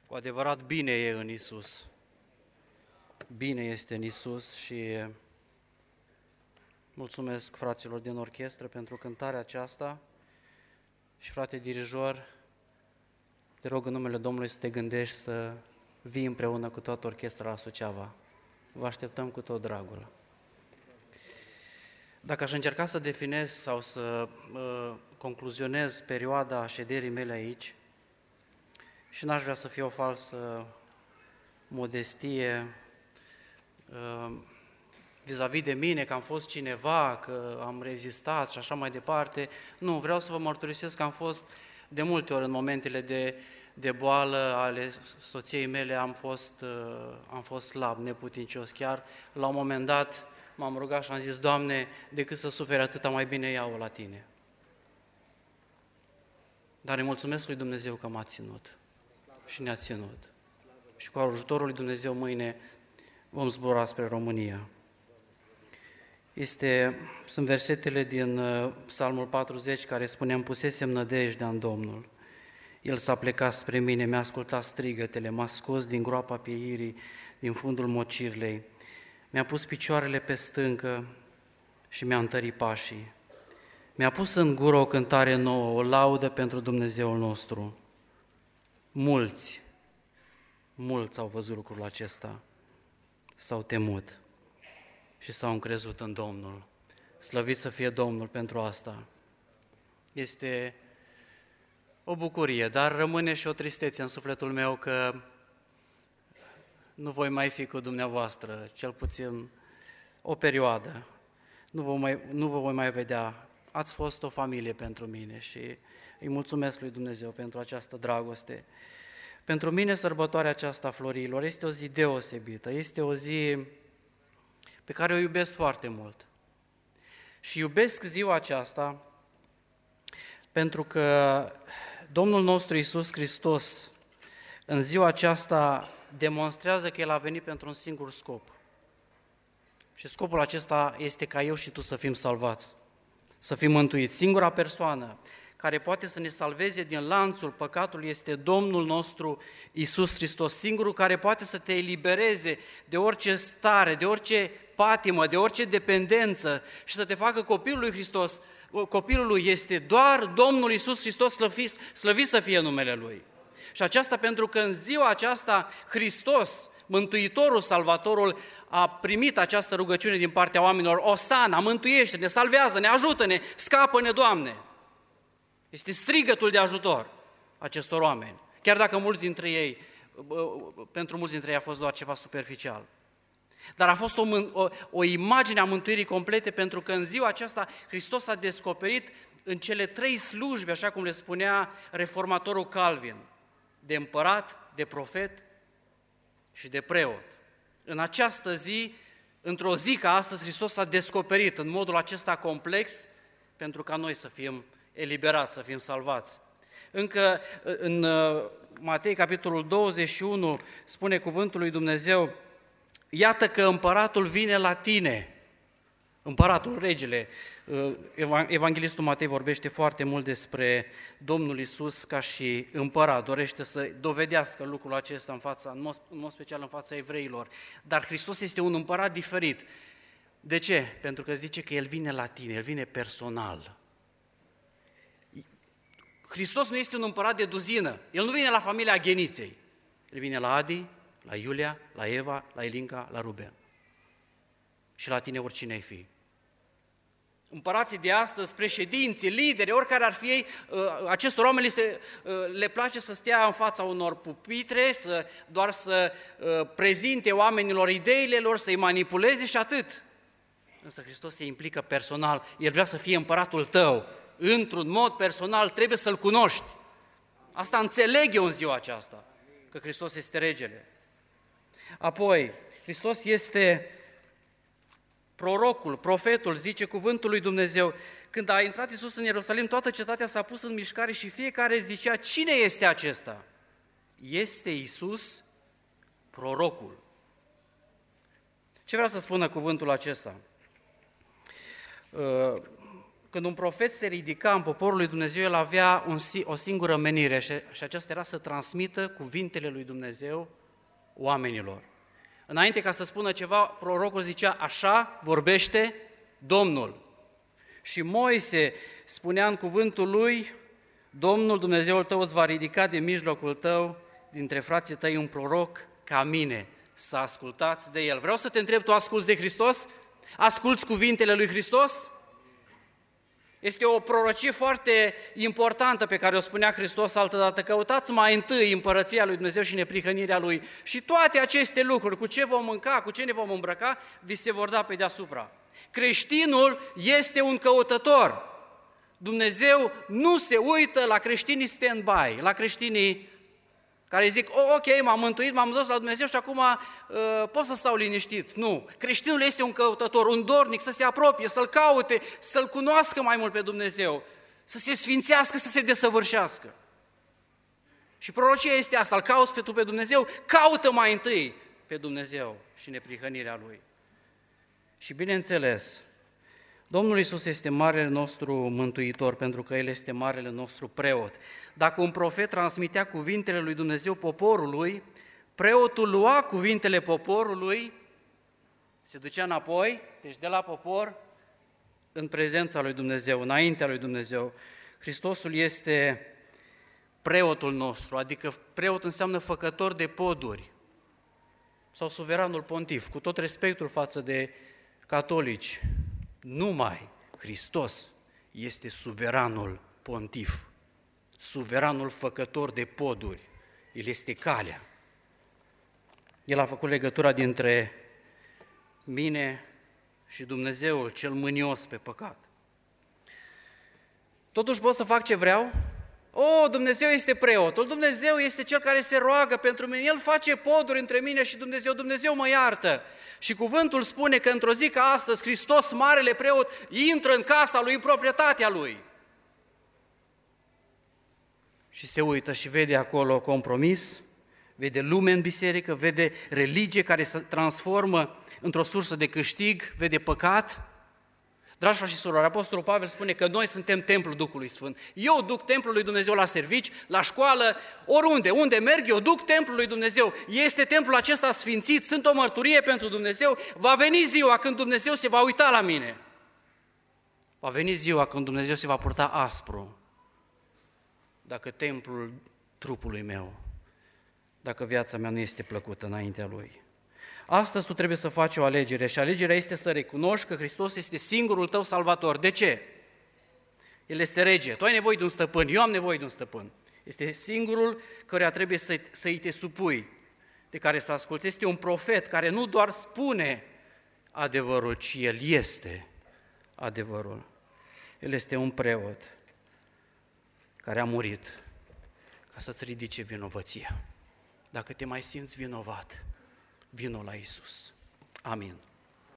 Cu adevărat bine e în Isus. Bine este în Isus și mulțumesc fraților din orchestră pentru cântarea aceasta. Și frate dirijor, te rog în numele Domnului să te gândești să vii împreună cu toată orchestra la Suceava. Vă așteptăm cu tot dragul. Dacă aș încerca să definez sau să concluzionez perioada șederii mele aici, și n-aș vrea să fie o falsă modestie vis-a-vis de mine, că am fost cineva, că am rezistat și așa mai departe. Nu, vreau să vă mărturisesc că am fost de multe ori în momentele de boală ale soției mele, am fost slab, neputincios. Chiar la un moment dat m-am rugat și am zis: Doamne, decât să suferi atâta, mai bine iau la Tine. Dar îi mulțumesc lui Dumnezeu că m-a ținut și ne-a ținut. Și cu ajutorul lui Dumnezeu mâine vom zbura spre România. Sunt versetele din Psalmul 40 care spune: îmi pusesem nădejdea în Domnul. El s-a plecat spre mine, mi-a ascultat strigătele, m-a scos din groapa pieirii, din fundul mocirlei, mi-a pus picioarele pe stâncă și mi-a întărit pașii. Mi-a pus în gură o cântare nouă, o laudă pentru Dumnezeul nostru. Mulți au văzut lucrul acesta, s-au temut și s-au încrezut în Domnul. Slăvit să fie Domnul pentru asta. Este o bucurie, dar rămâne și o tristețe în sufletul meu că nu voi mai fi cu dumneavoastră, cel puțin o perioadă. Nu vă voi mai vedea. Ați fost o familie pentru mine și îi mulțumesc lui Dumnezeu pentru această dragoste. Pentru mine sărbătoarea aceasta, florilor, este o zi deosebită, este o zi pe care o iubesc foarte mult. Și iubesc ziua aceasta pentru că Domnul nostru Iisus Hristos în ziua aceasta demonstrează că El a venit pentru un singur scop. Și scopul acesta este ca eu și tu să fim salvați, să fim mântuiți. Singura persoană care poate să ne salveze din lanțul păcatului este Domnul nostru Iisus Hristos, singurul care poate să te elibereze de orice stare, de orice patimă, de orice dependență și să te facă copilul lui Hristos. Copilul lui este doar Domnul Iisus Hristos, slăvit să fie numele Lui. Și aceasta pentru că în ziua aceasta Hristos, Mântuitorul, Salvatorul, a primit această rugăciune din partea oamenilor: Osana, mântuiește-ne, salvează-ne, ajută-ne, scapă-ne, Doamne! Este strigătul de ajutor acestor oameni, chiar dacă pentru mulți dintre ei a fost doar ceva superficial. Dar a fost o imagine a mântuirii complete, pentru că în ziua aceasta Hristos a descoperit în cele 3 slujbe, așa cum le spunea reformatorul Calvin, de împărat, de profet și de preot. În această zi, într-o zi ca astăzi, Hristos a descoperit în modul acesta complex pentru ca noi să fim eliberați, să fim salvați. Încă în Matei, capitolul 21, spune cuvântul lui Dumnezeu: iată că împăratul vine la tine. Împăratul, regele. Evanghelistul Matei vorbește foarte mult despre Domnul Iisus ca și împărat, dorește să dovedească lucrul acesta în mod special în fața evreilor. Dar Hristos este un împărat diferit. De ce? Pentru că zice că El vine la tine, El vine personal. Hristos nu este un împărat de duzină, El nu vine la familia Gheniței, El vine la Adi, la Iulia, la Eva, la Elinca, la Ruben. Și la tine oricine ai fi. Împărații de astăzi, președinții, lideri, oricare ar fi ei, acestor oameni le place să stea în fața unor pupitre, doar să prezinte oamenilor ideile lor, să-i manipuleze și atât. Însă Hristos se implică personal, El vrea să fie împăratul tău. Într-un mod personal trebuie să-L cunoști. Asta înțeleg eu în ziua aceasta, că Hristos este regele. Apoi, Hristos este prorocul, profetul, zice cuvântul lui Dumnezeu. Când a intrat Iisus în Ierusalim, toată cetatea s-a pus în mișcare și fiecare zicea: cine este acesta? Este Iisus, prorocul. Ce vrea să spună cuvântul acesta? când un profet se ridica în poporul lui Dumnezeu, el avea o singură menire și aceasta era să transmită cuvintele lui Dumnezeu oamenilor. Înainte ca să spună ceva, prorocul zicea, așa vorbește Domnul. Și Moise spunea în cuvântul lui, Domnul Dumnezeul tău îți va ridica din mijlocul tău, dintre frații tăi, un proroc ca mine, să ascultați de el. Vreau să te întreb, tu asculți de Hristos? Asculți cuvintele lui Hristos? Este o prorocie foarte importantă pe care o spunea Hristos altădată, căutați mai întâi împărăția lui Dumnezeu și neprihănirea lui și toate aceste lucruri, cu ce vom mânca, cu ce ne vom îmbrăca, vi se vor da pe deasupra. Creștinul este un căutător. Dumnezeu nu se uită la creștinii stand-by, la creștinii care zic, ok, m-am mântuit, m-am dus la Dumnezeu și acum pot să stau liniștit. Nu, creștinul este un căutător, un dornic să se apropie, să-L caute, să-L cunoască mai mult pe Dumnezeu, să se sfințească, să se desăvârșească. Și prorocia este asta, îl cauți pe tu pe Dumnezeu, caută mai întâi pe Dumnezeu și neprihănirea Lui. Și bineînțeles, Domnul Iisus este marele nostru mântuitor, pentru că El este marele nostru preot. Dacă un profet transmitea cuvintele lui Dumnezeu poporului, preotul lua cuvintele poporului, se ducea înapoi, deci de la popor, în prezența lui Dumnezeu, înaintea lui Dumnezeu. Hristosul este preotul nostru, adică preot înseamnă făcător de poduri, sau suveranul pontif, cu tot respectul față de catolici. Numai Hristos este suveranul pontif, suveranul făcător de poduri. El este calea. El a făcut legătura dintre mine și Dumnezeul cel mânios pe păcat. Totuși pot să fac ce vreau? Dumnezeu este preotul, Dumnezeu este Cel care se roagă pentru mine, El face poduri între mine și Dumnezeu, Dumnezeu mă iartă. Și cuvântul spune că într-o zi ca astăzi, Hristos, marele preot, intră în casa Lui, în proprietatea Lui. Și se uită și vede acolo compromis, vede lume în biserică, vede religie care se transformă într-o sursă de câștig, vede păcat. Dragi frați și surori, Apostolul Pavel spune că noi suntem templul Duhului Sfânt. Eu duc templul lui Dumnezeu la servici, la școală, oriunde, unde merg, eu duc templul lui Dumnezeu. Este templul acesta sfințit, sunt o mărturie pentru Dumnezeu. Va veni ziua când Dumnezeu se va uita la mine. Va veni ziua când Dumnezeu se va purta aspru. Dacă templul trupului meu, dacă viața mea nu este plăcută înaintea Lui. Astăzi tu trebuie să faci o alegere și alegerea este să recunoști că Hristos este singurul tău salvator. De ce? El este rege, tu ai nevoie de un stăpân, eu am nevoie de un stăpân. Este singurul căruia trebuie să-i te supui, de care să asculți. Este un profet care nu doar spune adevărul, ci el este adevărul. El este un preot care a murit ca să-ți ridice vinovăția. Dacă te mai simți vinovat, vino la Iisus. Amin.